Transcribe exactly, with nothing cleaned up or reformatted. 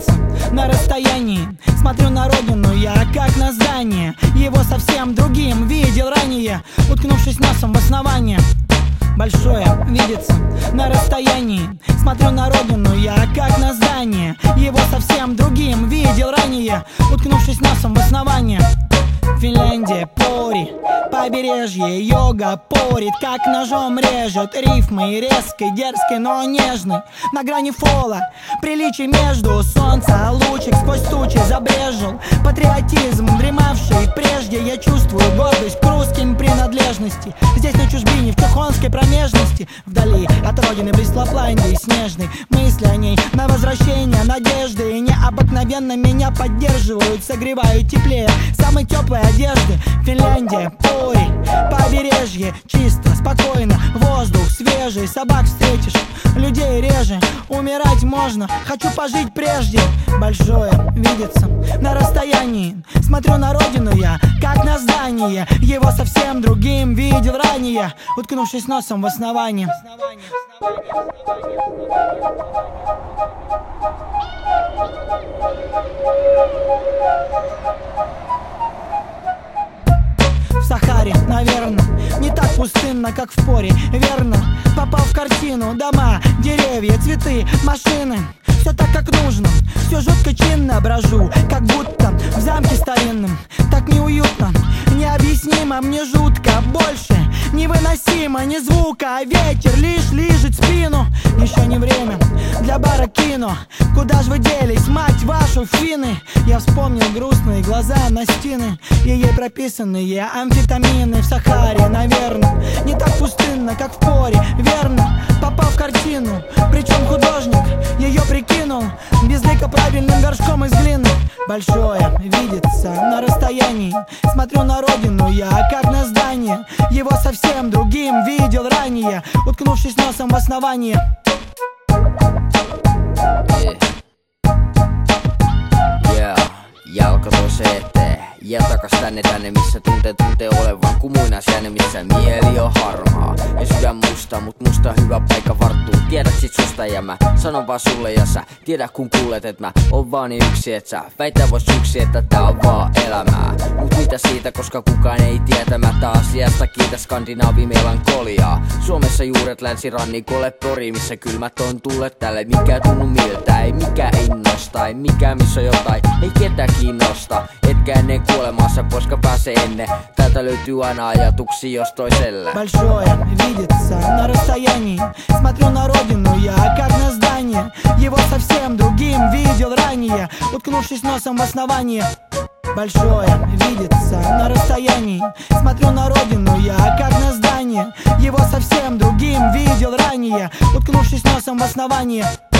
видится на расстоянии. Смотрю на родину я, как на здание. Его совсем другим видел ранее, уткнувшись носом в основание. Большое видится на расстоянии. Смотрю на родину я, как на здание. Его совсем другим видел ранее, уткнувшись носом в основание. Финляндия, Пори, побережье, йога порит, как ножом режет. Рифмы резкой, дерзкой, но нежной, на грани фола, приличий между. Солнца лучик сквозь тучи забрежил. Патриотизм, дремавший прежде. Я чувствую гордость к русским принадлежности. Здесь на чужбине, в чухонской промежности. Вдали от родины близ Лапландии снежной. Мысли о ней на возвращение, надежды. И необыкновенно меня поддерживают, согревают теплее самой теплой одежды. Финляндия, Пори, побережье, чисто, спокойно, воздух свежий. Собак встретишь, людей реже. Умирать можно, хочу пожить прежде. Большое видится на расстоянии. Смотрю на родину я, как на здание. Его совсем другим видел ранее, уткнувшись носом в основание. В Сахаре, наверное, не так пустынно, как в Поре, верно. Попал в картину, дома, деревья, цветы, машины. Все так, как нужно, все жутко чинно брожу, как будто в замке старинном. Так неуютно, необъяснимо, мне жутко. Больше невыносимо, ни звука, а ветер лишь лижет спину. Еще не время для бара кино. Куда ж вы делись, мать вашу, финны? Я вспомнил грустные глаза Настины и ей прописанные амфетамины. В Сахаре, наверное, не так пустынно, как в Поре, верно. Попал в картину, причем художник ее прикинул безлико правильным горшком из глины. Большое видится на расстоянии. Смотрю на родину я, как на здание. Его совсем другим видел ранее, уткнувшись носом в основание. Yeah, jalka toiseen eteen ja takas tänne tänne, missä tuntee tuntee olevan kumuinas jääne, missä mieli on harmaa ja sydän musta, mut musta hyvä paikka varttuu. Tiedät sit susta ja mä sanon vaan sulle ja sä tiedät kun kuulet, et mä oon vaan niin yksi, et sä väitä vois yksi, että tää on vaan elämää. Mut mitä siitä, koska kukaan ei tietämättä asiasta. Kiitä Skandinaavi melankoliaa. Suomessa juuret länsirannikolle Pori, missä kylmät on tulleet tälle. Mikä tunnu miltä, ei mikä innosta, ei mikä missä on jotain, ei ketä kiinnosta. Etkä ennen kuolemaassa, koska pääsee ennen. Täältä löytyy aina ajatuksia jos toiselle. Большое видится на расстоянии. Смотрю на родину я, как на здание. Его совсем другим видел ранее, уткнувшись носом в основание. Большое видится на расстоянии. Смотрю на родину я, как на здание. Его совсем другим видел ранее, уткнувшись носом в основание.